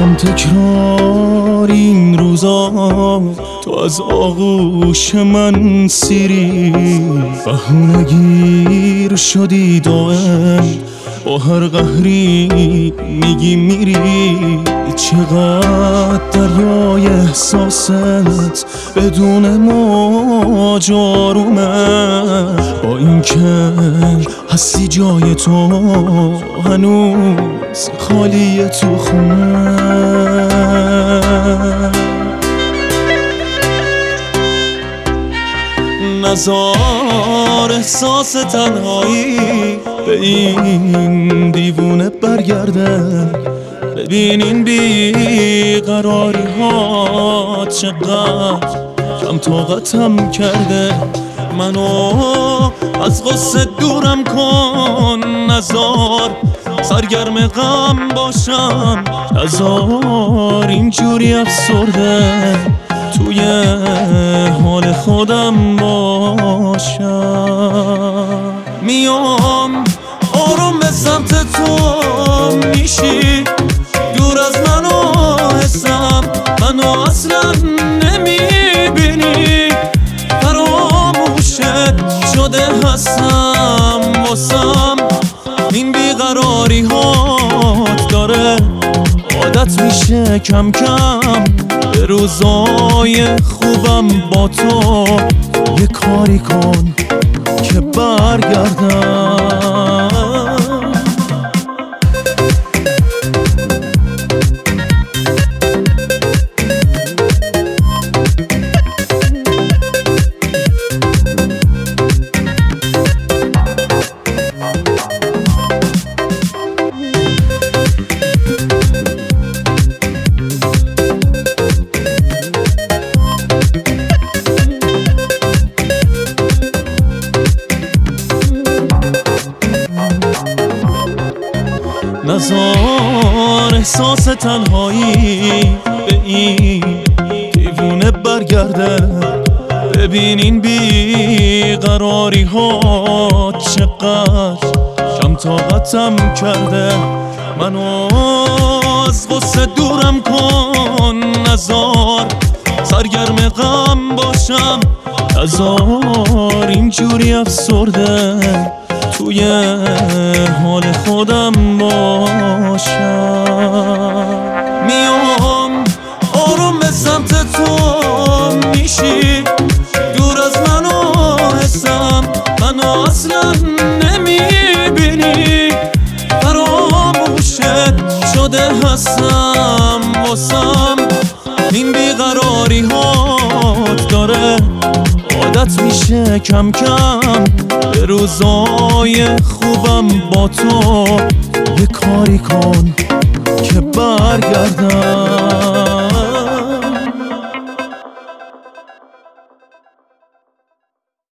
کم تکرار این روزا، تو از آغوش من سیری، بهونه گیر شدی دائم، با هر قهری میگی میری. چقدر دریای احساست بدون موج آرومه، با این که هستی جای تو هنوز خالیه تو خونه. نزار احساس تنهایی به این دیوونه برگرده، ببین این بیقراری ها چقدر کم طاقتم کرده. منو از غصه دورم کن، نزار سرگرم غم باشم، نزار اینجوری افسرده توی حال خودم باشم. میام آروم به سمت تو میشی، دور از منو حسم، منو اصلا نمیبینی، فراموشت شده هستم واسم. این بیقراری هات داره عادت میشه کم کم، به روزای خوبم با تو یه کاری کن که برگردم. نزار احساس تنهایی به این دیوونه برگرده، ببین این بیقراری ها چقدر کم طاقتم کرده. منو از غصه دورم کن، نزار سرگرم غم باشم، نزار اینجوری افسرده توی حال خودم باشم. میام آروم به سمت تو میشی، دور از منو حسم، منو اصلا نمیبینی، فراموشت شده هستم واسم. این بیقراری هات داره عادت میشه کم کم، به روزای خوبم با تو یه کاری کن